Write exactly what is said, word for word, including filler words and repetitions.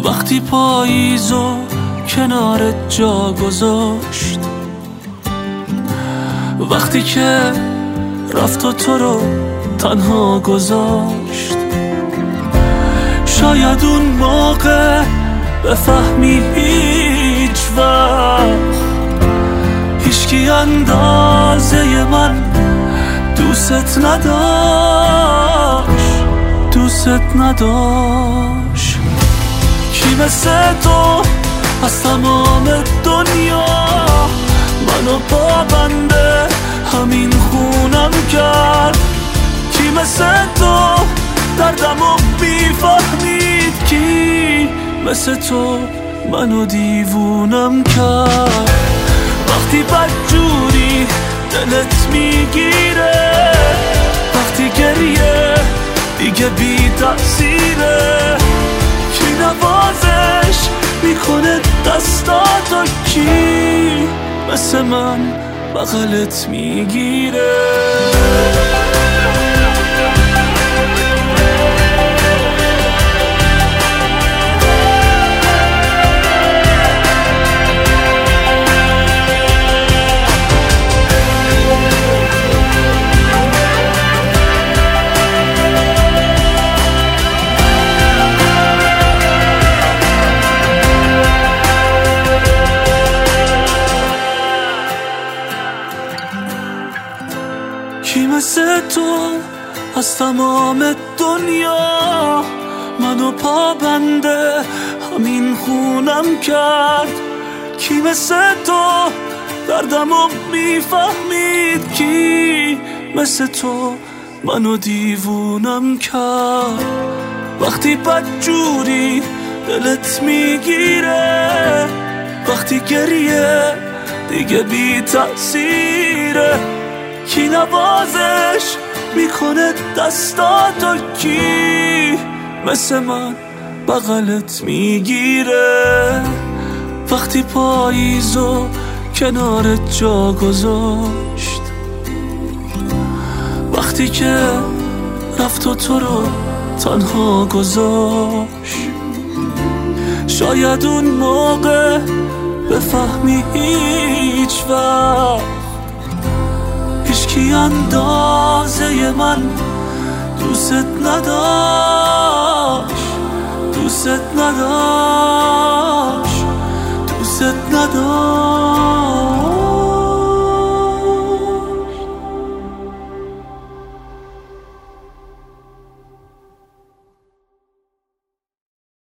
وقتی پاییزو کنار جا گذاشت، وقتی که رفت و تو رو تنها گذاشت. شاید اون موقع بفهمی هیچ وقت هیچکی اندازه من دوست نداشت، دوست نداشت. کی مثل تو از تمام دنیا منو پابنده همین خونم کرد؟ کی مثل تو دردمو بیفهمید؟ کی مثل تو منو دیوونم کرد؟ وقتی بدجوری دلت میگیره، وقتی گریه دیگه بی تأثیره، کی نوازش میکنه دستاتو؟ کی مثل من بغلت میگیره؟ کی مثل تو از تمام دنیا منو پابنده همین خونم کرد؟ کی مثل تو دردمو میفهمید؟ کی مثل تو منو دیوونم کرد؟ وقتی بدجوری دلت میگیره، وقتی گریه دیگه بی تأثیره، کی نوازش میکنه دستاتو؟ کی مثل من بغلت میگیره؟ وقتی پاییزو کنار جا گذاشت، وقتی که رفت و تو رو تنها گذاشت. شاید اون موقع بفهمی هیچ وقت هیچکی اندازه من دوست نداشت، دوست نداشت، دوست نداشت.